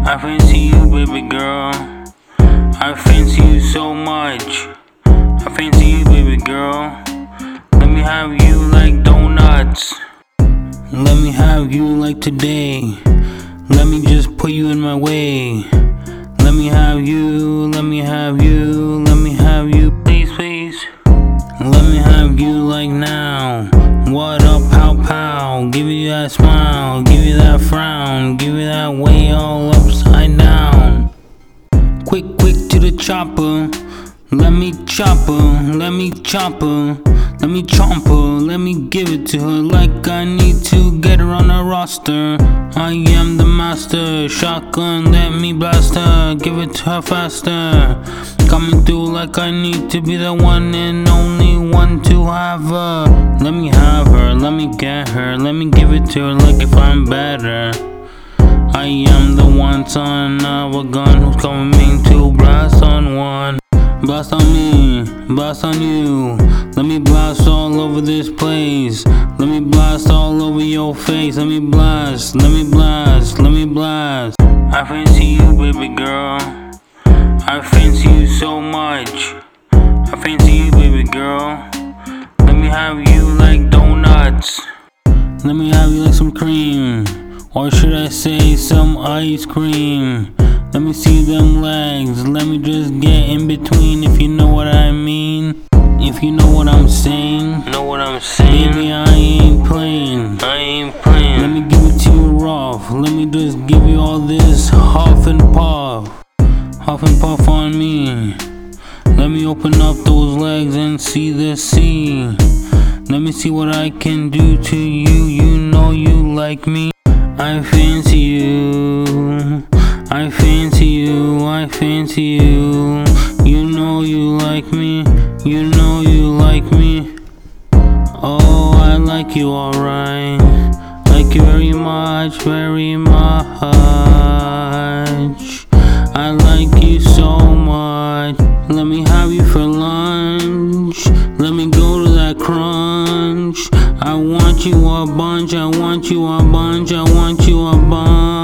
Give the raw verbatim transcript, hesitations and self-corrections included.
I fancy you, baby girl. I fancy you so much. I fancy you, baby girl. Let me have you like donuts. Let me have you like today. Let me just put you in my way. Let me have you, let me have you, let me have you, please, please. Let me have you like now. What up, pow pow? Give you that smile, give you that frown, give you that way all upside down. Quick, quick to the chopper. Let me chop her, let me chop her, let me chomp her, let me give it to her like I need to get her on a roster. I am the master, shotgun, let me blast her, give it to her faster. Coming through like I need to be the one and only one to have her. Let me have her, let me get her, let me give it to her like if I'm better. I am the one son of a gun who's coming to blast on one. Blast on me, blast on you. Let me blast all over this place. Let me blast all over your face. Let me blast, let me blast, let me blast. I fancy you, baby girl. I fancy you so much. I fancy you, baby girl. Let me have you like donuts. Let me have you like some cream. Or should I say some ice cream? Let me see them legs, let me just get in between, if you know what I mean. If you know what I'm saying. Know what I'm saying? Baby, I ain't playing. I ain't playing. Let me give it to you rough. Let me just give you all this huff and puff. Huff and puff on me. Let me open up those legs and see the sea. Let me see what I can do to you. You know you like me. I fancy you. I fancy you, I fancy you. You know you like me, you know you like me. Oh, I like you alright. Like you very much, very much. I like you so much. Let me have you for lunch. Let me go to that crunch. I want you a bunch, I want you a bunch, I want you a bunch.